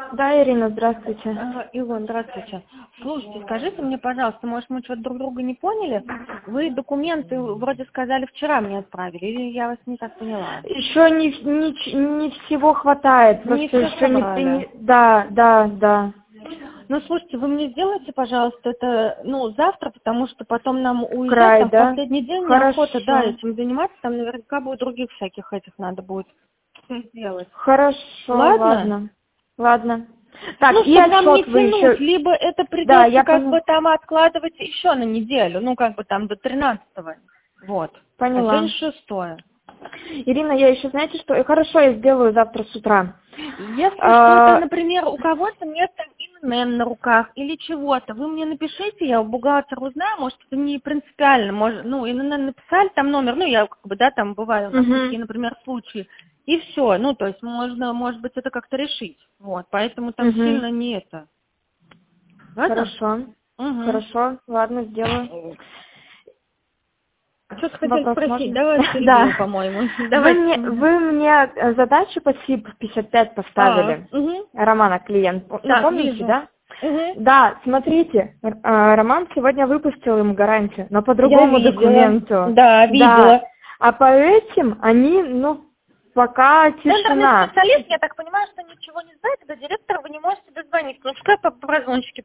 Да, Ирина, здравствуйте. Илон, здравствуйте. Слушайте, скажите мне, пожалуйста, может, мы что-то друг друга не поняли? Вы документы вроде сказали вчера мне отправили, или я вас не так поняла? Еще не всего хватает. Не Просто все еще собрали. Да. Ну, слушайте, вы мне сделайте, пожалуйста, это, завтра, потому что потом нам уезжать, Край, там в да? последний день неохота, да, Хорошо. этим заниматься, там наверняка будет других всяких этих надо будет сделать. Хорошо, Ладно? ладно. Так, Ну, и чтобы нам не отчет вы еще... тянуть, либо это Да, придется я как поняла. бы там откладывать еще на неделю, там до 13-го. Вот. А Поняла. сегодня 6-е. Ирина, я еще, знаете что? Хорошо, я сделаю завтра с утра. Если что-то, например, у кого-то нет там ИНН на руках или чего-то, вы мне напишите, я у бухгалтера узнаю, может, это не принципиально, может, ИНН написали, там номер, я там бываю, у нас такие, например, случаи, и все, то есть можно, может быть, это как-то решить, вот, поэтому там сильно не это. Ладно? Хорошо, ладно, сделаю. Что-то хотели Вопрос спросить, можно? давайте перебила, по-моему. Вы мне задачу по СИП 55 поставили. Романа клиент. Так, Помните, вижу. да? Да, смотрите, Роман сегодня выпустил им гарантию, но по другому документу. Да, видела. А по этим они, пока тишина. Интернет-специалист, я так понимаю, что ничего не знает, до директора вы не можете дозвониться. Пускай по прозвончике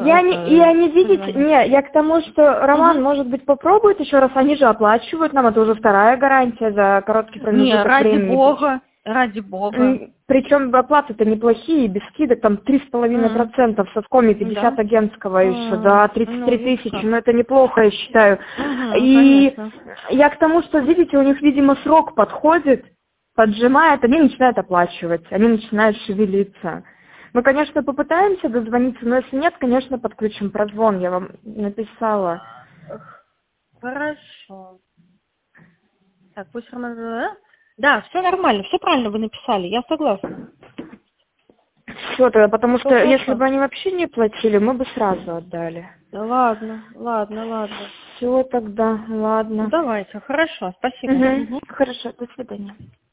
Я к тому, что Роман, может быть, попробует еще раз, они же оплачивают нам, это уже вторая гарантия за короткий промежуток времени. Ради бога. Причем оплаты-то неплохие, без скидок, там 3,5% со скоми 50 агентского еще, за 33 тысячи, это неплохо, я считаю. И конечно. я к тому, что, видите, у них, видимо, срок подходит, поджимает, они начинают оплачивать, они начинают шевелиться. Мы, конечно, попытаемся дозвониться, но если нет, конечно, подключим прозвон, я вам написала. Хорошо. Так, пусть Роман... Да, все нормально, все правильно вы написали, я согласна. Все тогда, потому что если бы они вообще не платили, мы бы сразу отдали. Ладно. Все тогда, ладно. Давайте, хорошо, спасибо. Хорошо, до свидания.